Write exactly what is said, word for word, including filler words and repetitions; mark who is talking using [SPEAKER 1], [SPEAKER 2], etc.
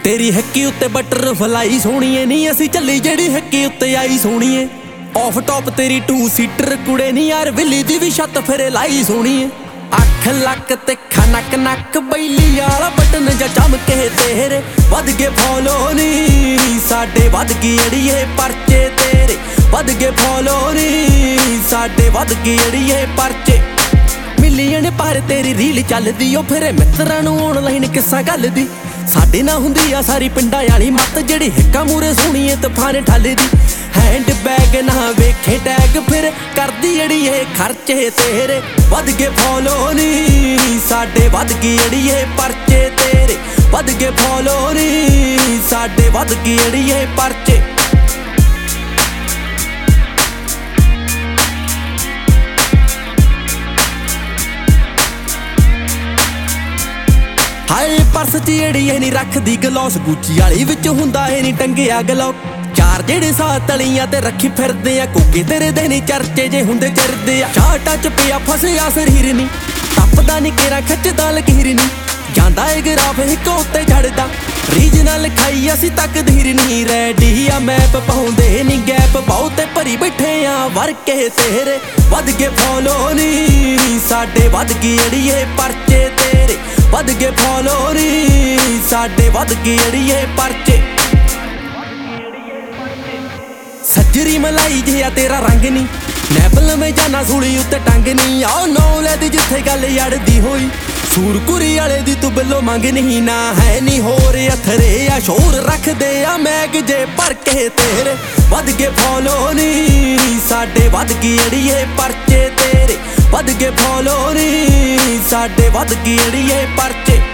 [SPEAKER 1] तेरी हक्की उत्ते बटरफ्लाई सोहणीए नी असी चली जेड़ी हक्की उत्ते आई सोहणीए। ऑफ टॉप तेरी टू सीटर कुड़े नी यार विली दी भी छत फिर लाई सोहणीए। अख लक ते खनक नक बैली आला बटन जा चमके तेरे वध गए फॉलो नी साडे वध गए अड़िए परचे तेरे वध गए फॉलो नी साडे वध गए अड़िए परचे। मिलियन पर तेरी रील चलदी ओ फिर मित्रां नूं ऑनलाइन किस्सा गल दी साडे ना हुंदी आ सारी पिंडां वाली मत जेड़ी हिक्का मूरे सोहणीए तूफान ठलदी। हैंड बैग ना वेखे टैग फिर करदी अड़िए खर्चे तेरे वध गए फॉलो नी साडे वध गए अड़िए परचे तेरे वध गए फॉलो नी साडे वध गए अड़िए परचे। हाय पर्स च अड़िए नी रखदी गलौस गुची वाली विच हुंदा है नी टंगिया गलौक चार जेड़े साथ तलियां ते रखी फिरदे आ कोके तेरे दे नी चर्चे जे हुंदे चिरदे आ। चाटा च पिया फसिया सरीर नी टपदा नी केरा खचदा लकीर नी जांदा ए ग्राफ हिक उत्ते चढ़दा रीजनल खाई असी तकदीर नी रेडी आ मैप पाउंदे नी गैप बहुते भरी बैठे आ वर्के तेरे वध गए फॉलो नी साडे वध गए अड़िए परचे तेरे वध गए फॉलो नी साडे वध गए अड़िए परचे। सज्जरी मलाई जिहा तेरा रंग नी नैपल में जाना सूली उत्ते टंग नी आओ नौले दी जिथे गल अड़दी होई सूरकुरी वाले दी तू बिलो मंग नहीं ना है नी होर अथरे आ शोर रख दे आ मैग जे भर के तेरे वध गए फॉलो नी साडे वध गए अड़िए परचे तेरे वध गए फॉलो नी साडे वध गए अड़िए परचे।